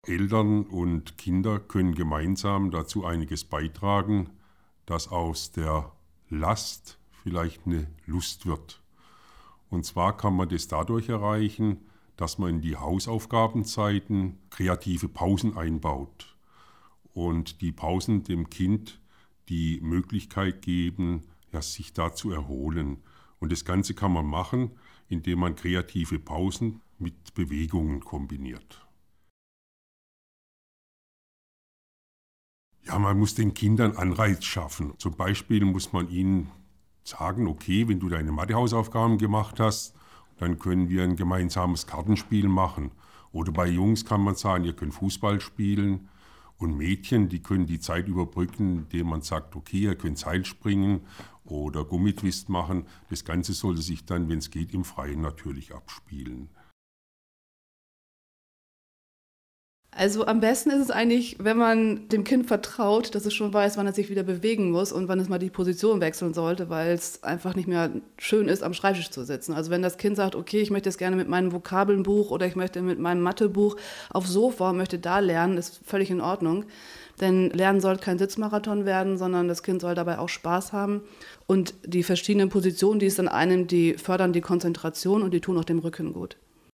Eltern und Kinder können gemeinsam dazu einiges beitragen, dass aus der Last vielleicht eine Lust wird. Und zwar kann man das dadurch erreichen, dass man in die Hausaufgabenzeiten kreative Pausen einbaut und die Pausen dem Kind die Möglichkeit geben, ja, sich da zu erholen. Und das Ganze kann man machen, indem man kreative Pausen mit Bewegungen kombiniert. Ja, man muss den Kindern Anreiz schaffen. Zum Beispiel muss man ihnen sagen, okay, wenn du deine Mathehausaufgaben gemacht hast, dann können wir ein gemeinsames Kartenspiel machen. Oder bei Jungs kann man sagen, ihr könnt Fußball spielen. Und Mädchen, die können die Zeit überbrücken, indem man sagt, okay, ihr könnt Seilspringen oder Gummitwist machen. Das Ganze sollte sich dann, wenn es geht, im Freien natürlich abspielen. Also am besten ist es eigentlich, wenn man dem Kind vertraut, dass es schon weiß, wann es sich wieder bewegen muss und wann es mal die Position wechseln sollte, weil es einfach nicht mehr schön ist, am Schreibtisch zu sitzen. Also wenn das Kind sagt, okay, ich möchte jetzt gerne mit meinem Vokabelbuch oder ich möchte mit meinem Mathebuch aufs Sofa und möchte da lernen, ist völlig in Ordnung. Denn Lernen soll kein Sitzmarathon werden, sondern das Kind soll dabei auch Spaß haben. Und die verschiedenen Positionen, die es dann einnimmt, die fördern die Konzentration und die tun auch dem Rücken gut.